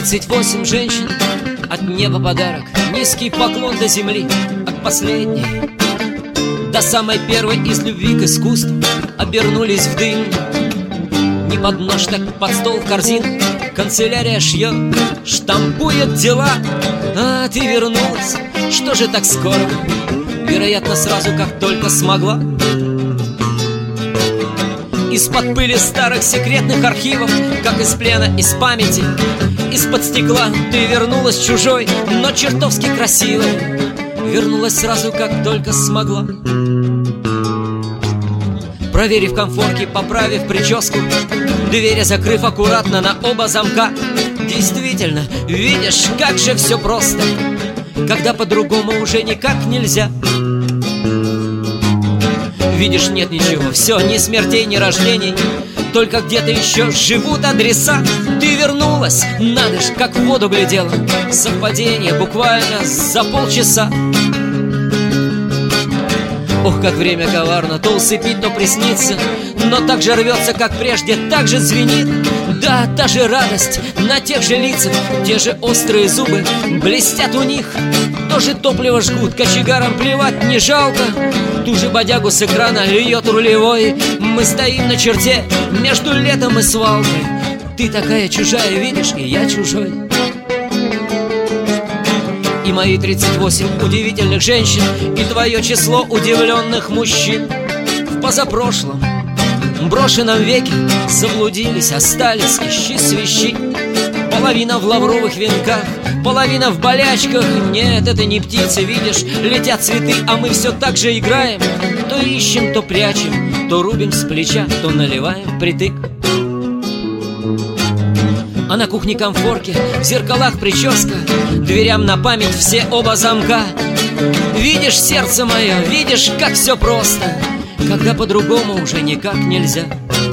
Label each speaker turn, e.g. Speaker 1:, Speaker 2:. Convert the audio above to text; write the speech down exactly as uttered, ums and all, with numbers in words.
Speaker 1: Тридцать восемь женщин, от неба подарок, низкий поклон до земли. От последней до самой первой из любви к искусству обернулись в дым. Не под нож, так под стол, в корзину. Канцелярия шьет, штампует дела. А ты вернулась, что же так скоро? Вероятно, сразу, как только смогла. Из-под пыли старых секретных архивов, как из плена, из памяти, из-под стекла ты вернулась чужой, но чертовски красивой. Вернулась сразу, как только смогла. Проверив комфорки, поправив прическу, двери закрыв аккуратно на оба замка. Действительно, видишь, как же все просто, когда по-другому уже никак нельзя. Видишь, нет ничего, все, ни смертей, ни рождений, только где-то еще живут адреса. Ты вернулась, надо ж, как в воду глядела. Совпадение буквально за полчаса. Ох, как время коварно, то усыпит, то приснится, но так же рвется, как прежде, так же звенит. Да, та же радость на тех же лицах, те же острые зубы блестят у них. Тоже топливо жгут, кочегарам плевать не жалко. Ту же бодягу с экрана льет рулевой. Мы стоим на черте между летом и свалкой. Ты такая чужая, видишь, и я чужой. И мои тридцать восемь удивительных женщин, и твое число удивленных мужчин. В позапрошлом брошенном веке заблудились, остались, ищи свищи. Половина в лавровых венках, половина в болячках. Нет, это не птицы, видишь, летят цветы, а мы все так же играем. То ищем, то прячем, то рубим с плеча, то наливаем впритык. А на кухне комфорки, в зеркалах прическа, дверям на память все оба замка. Видишь, сердце мое, видишь, как все просто, когда по-другому уже никак нельзя.